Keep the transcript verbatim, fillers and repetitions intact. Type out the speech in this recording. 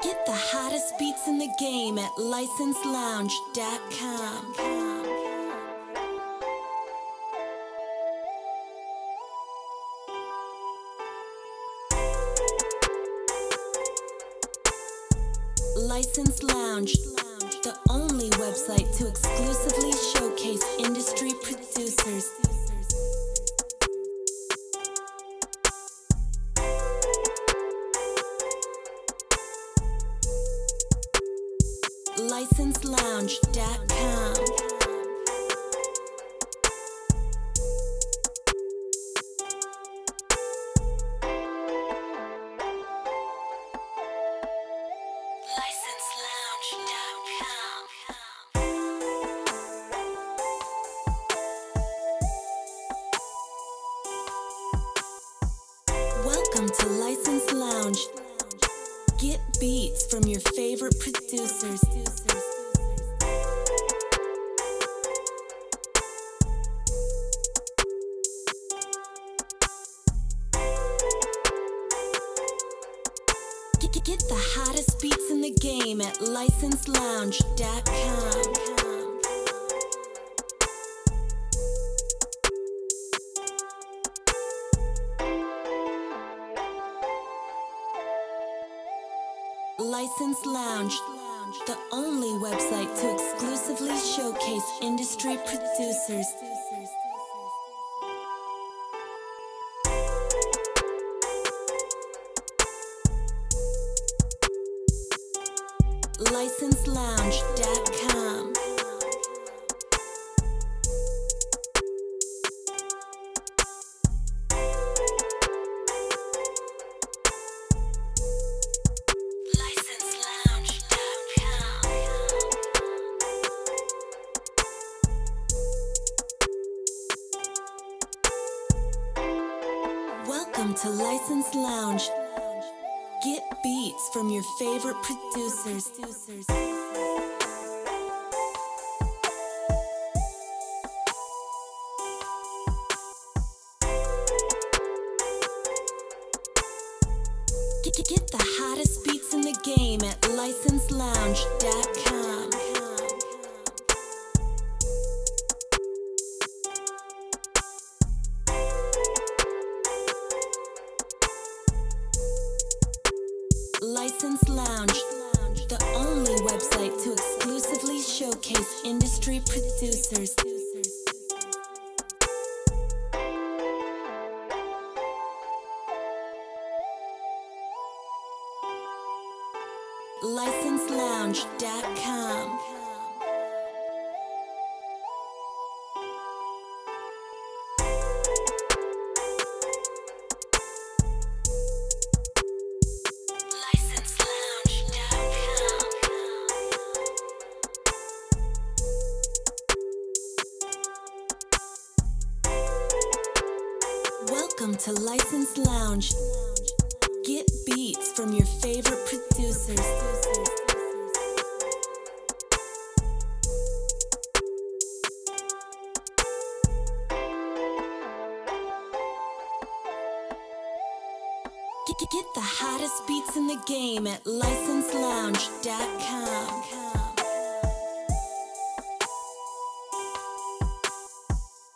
Get the hottest beats in the game at license lounge dot com. License Lounge, the only website to exclusively showcase industry producers. license lounge dot com. Welcome to License Lounge. Get beats from your favorite producers. Get the hottest beats in the game at license lounge dot com. License Lounge, the only website to exclusively showcase industry producers. license lounge dot com. Welcome to License Lounge. Get beats from your favorite producers. Get the hottest beats in the game at license lounge dot com. License Lounge, the only website to exclusively showcase industry producers. license lounge dot com. Welcome to License Lounge. Get beats from your favorite producers. Get the hottest beats in the game at license lounge dot com.